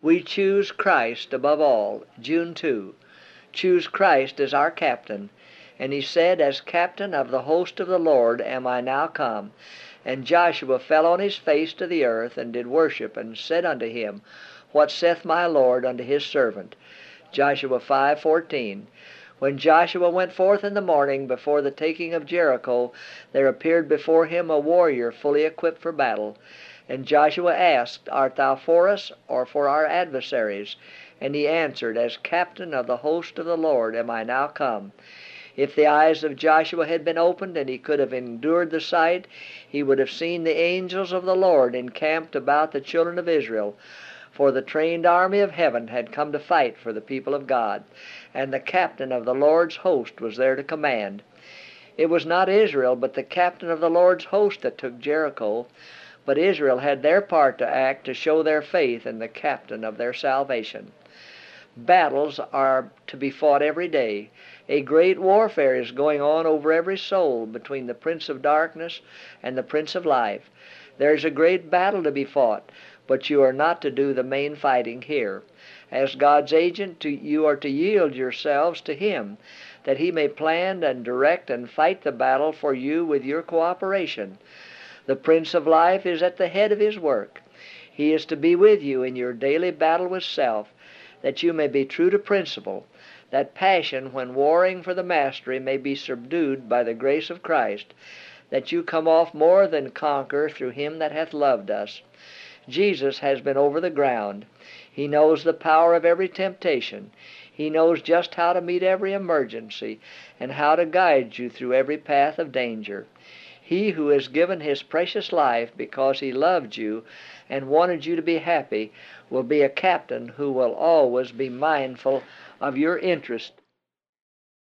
We choose Christ above all. June 2. Choose Christ as our captain. And he said, As captain of the host of the Lord am I now come. And Joshua fell on his face to the earth, and did worship, and said unto him, What saith my Lord unto his servant? Joshua 5:14. When Joshua went forth in the morning before the taking of Jericho, there appeared before him a warrior fully equipped for battle. And Joshua asked, Art thou for us, or for our adversaries? And he answered, As captain of the host of the Lord am I now come. If the eyes of Joshua had been opened, and he could have endured the sight, he would have seen the angels of the Lord encamped about the children of Israel. For the trained army of heaven had come to fight for the people of God, and the captain of the Lord's host was there to command. It was not Israel, but the captain of the Lord's host that took Jericho, but Israel had their part to act to show their faith in the captain of their salvation. Battles are to be fought every day. A great warfare is going on over every soul between the Prince of Darkness and the Prince of Life. There is a great battle to be fought, but you are not to do the main fighting here. As God's agent, you are to yield yourselves to Him, that He may plan and direct and fight the battle for you with your cooperation. The Prince of Life is at the head of His work. He is to be with you in your daily battle with self, that you may be true to principle, that passion, when warring for the mastery, may be subdued by the grace of Christ, that you come off more than conqueror through Him that hath loved us. Jesus has been over the ground. He knows the power of every temptation. He knows just how to meet every emergency and how to guide you through every path of danger. He who has given His precious life because He loved you and wanted you to be happy will be a captain who will always be mindful of your interest